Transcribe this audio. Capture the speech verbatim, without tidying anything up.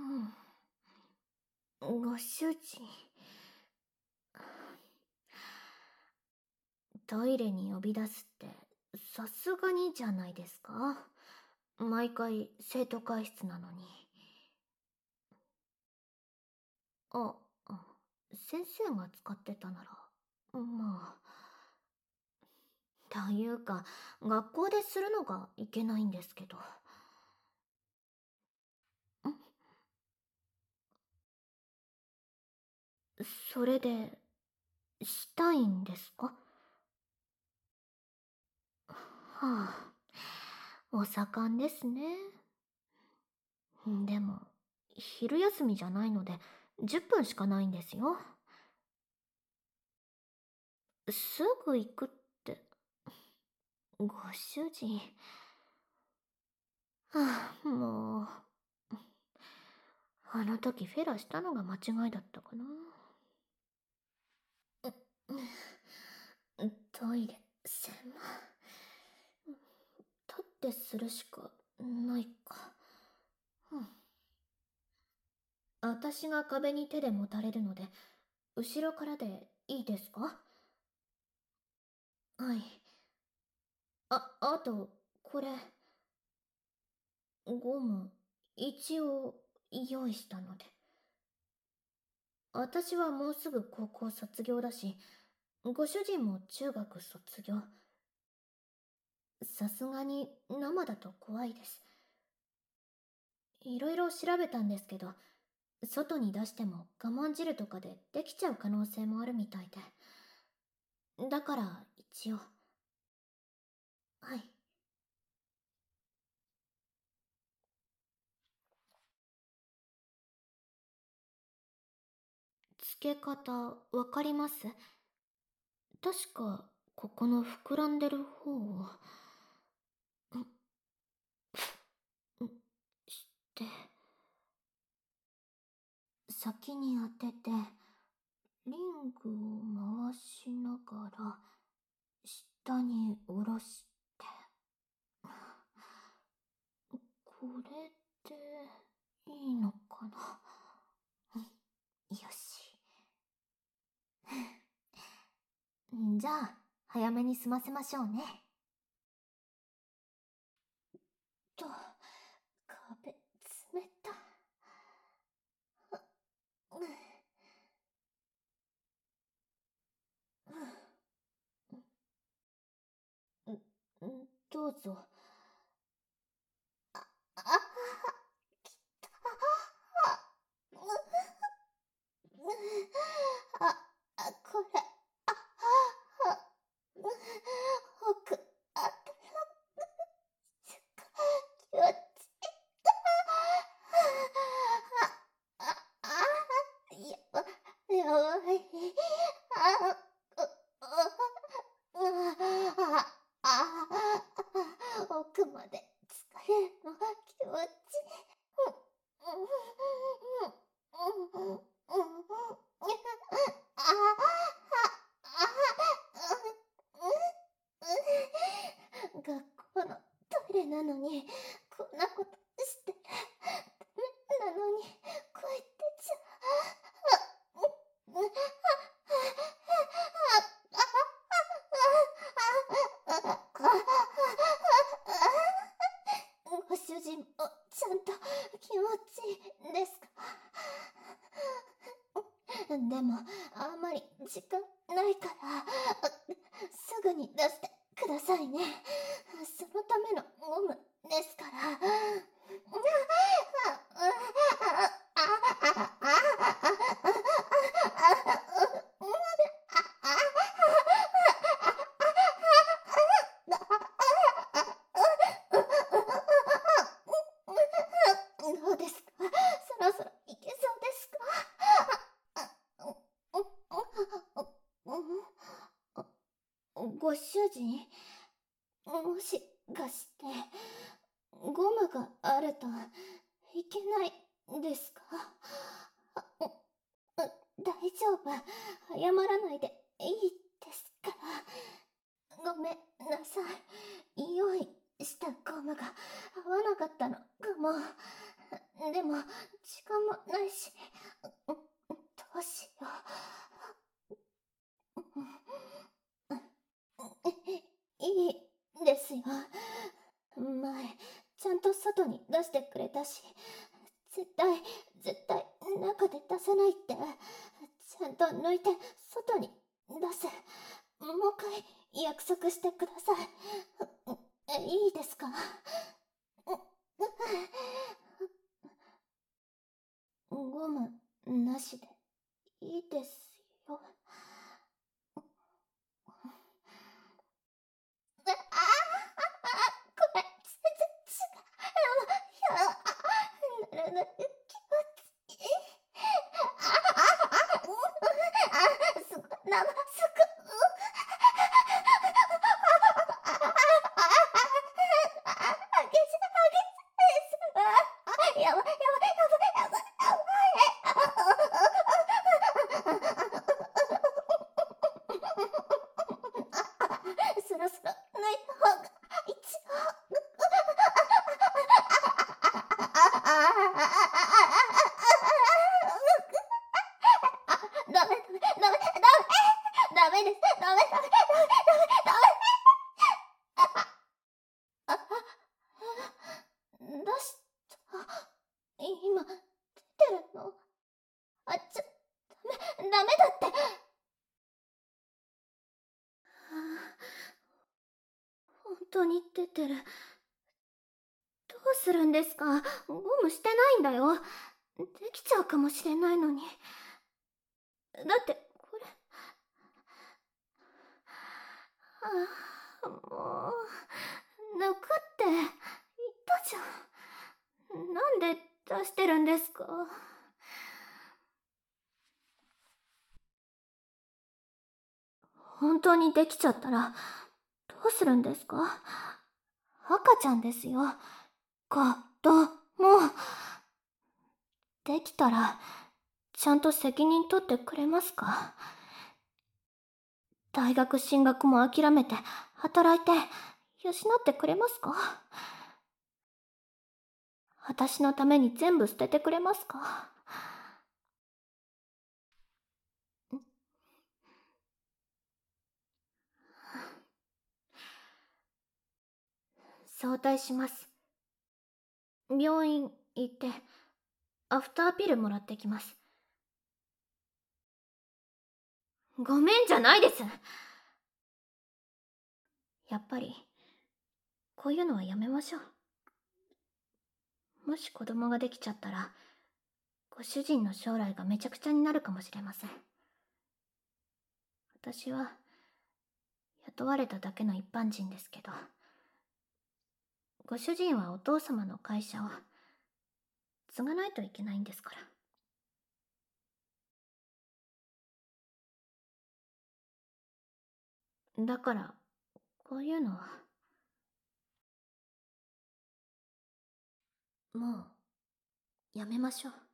うん、ご主人。トイレに呼び出すって、さすがにじゃないですか？毎回生徒会室なのに。あ、あ先生が使ってたなら、まあ。というか、学校でするのがいけないんですけど。んそれで、したいんですか？はあ、お盛んですね。でも、昼休みじゃないので、じゅっぷんしかないんですよ。すぐ行くって、ご主人。はあ、もう。あの時フェラしたのが間違いだったかな。トイレ、狭。立ってするしかないか。うん。私が壁に手で持たれるので、後ろからでいいですか？はい。あ、あと、これ、ゴム、一応用意したので。私はもうすぐ高校卒業だし、ご主人も中学卒業。さすがに生だと怖いです。いろいろ調べたんですけど、外に出しても我慢汁とかでできちゃう可能性もあるみたいで。だから一応。はい。付け方わかります？確かここの膨らんでる方をんんして先に当ててリングを回しながら下に下ろして、これでいいのかな？よし。じゃあ早めに済ませましょうね。と、壁冷た。うん、どうぞ。あ、きた。あ、あ、これ、あ、あ、奥、あ、気持ちいい。あ、あ、あ、やば、やばい。あ、う、う、あ、あ、奥まで疲れるのが気持ちいい。学校のトイレなのにこんなことしてダメなのに声出ちゃう。ご主人もちゃんと気持ちいいですか？でもあんまり時間ないからすぐに出してくださいね。そのためのゴムですから。どうですか？そろそろいけそうですか？ご主人、もしかしてゴムがあるといけないですか？大丈夫、謝らないでいいですから。ごめんなさい、用意したゴムが合わなかったのかも。 でも、時間もないし、どうしよう。いいですよ。前、ちゃんと外に出してくれたし、絶対、絶対、中で出さないって、ちゃんと抜いて、外に出す。もう一回、約束してください。いいですか？ゴム、なしで、いいですよ。ああ、これ、全然違う。なるなる、気持ちいい。ああ、あ、うん、あ、すご、な、すご、あげちゃ、あげちゃい、やばい、やばい、やばい、やばい、そろそろ抜いた方が一応。ダメ、ダメ、ダメ、ダメです、ダメ、ダメ、ダメ、ダメ、ダメ。出した。今、出てるの？あ、ちょ、ダメ、ダメだって。本当に出てる。どうするんですか？ゴムしてないんだよ。できちゃうかもしれないのに。だってこれ、ああ、もう抜くって言ったじゃん。なんで出してるんですか？本当にできちゃったらどうするんですか？赤ちゃんですよ。子供。できたらちゃんと責任取ってくれますか？大学進学も諦めて働いて養ってくれますか？私のために全部捨ててくれますか？早退します。病院行ってアフターピルもらってきます。ごめんじゃないです。やっぱりこういうのはやめましょう。もし子供ができちゃったらご主人の将来がめちゃくちゃになるかもしれません。私は雇われただけの一般人ですけど、ご主人はお父様の会社を継がないといけないんですから。だからこういうのはもうやめましょう。